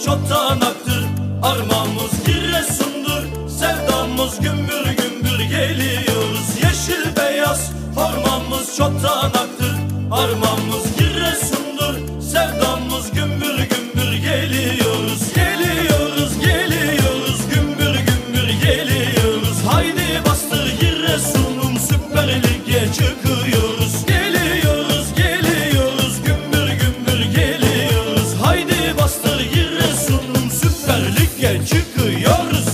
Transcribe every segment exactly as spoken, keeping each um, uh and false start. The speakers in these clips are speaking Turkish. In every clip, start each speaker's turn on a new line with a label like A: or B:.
A: çotanaktır. Armamız Giresun'dur, sevdamız gümbür gümbür geliyoruz. Yeşil beyaz formamız çotanaktır. Armamız Giresun'dur, sevdamız gümbür gümbür geliyoruz. Geliyoruz, geliyoruz, gümbür gümbür geliyoruz. Haydi bastır Giresun'um, Süper Lig'e çıkıyoruz. Geliyoruz, geliyoruz, gümbür gümbür geliyoruz. Haydi bastır Giresun'um, Süper Lig'e çıkıyoruz.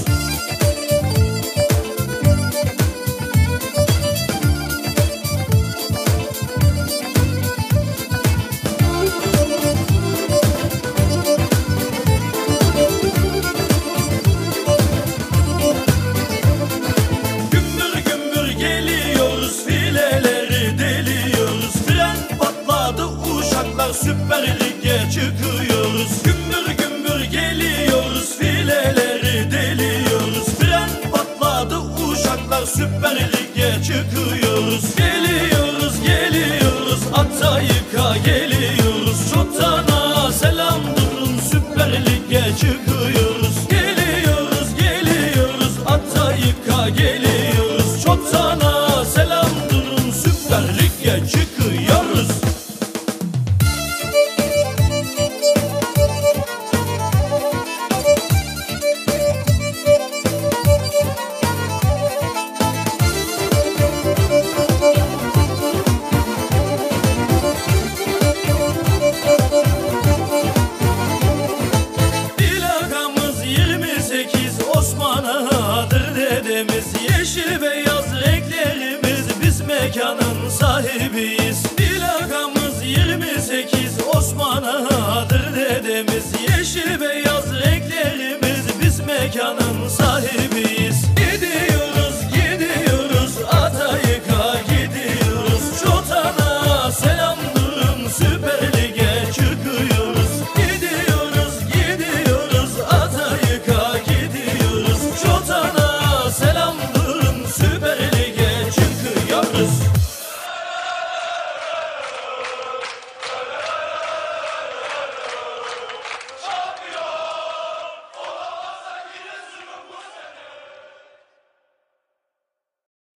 A: Süper Lig'e çıkıyoruz. Gümbür gümbür geliyoruz, fileleri deliyoruz. Fren patladı uşaklar, Süper Lig'e çıkıyoruz. Geliyoruz, geliyoruz, ata yıka geliyoruz. Çotana selam durun, Süper Lig'e çıkıyoruz. Geliyoruz, geliyoruz, ata yıka geliyoruz. Çotana selam durun, Süper Lig'e çıkıyoruz. Osman'adır dedemiz, yeşil beyaz renklerimiz, biz mekanın sahibiyiz. Plakamız yirmi sekiz, Osman'adır dedemiz.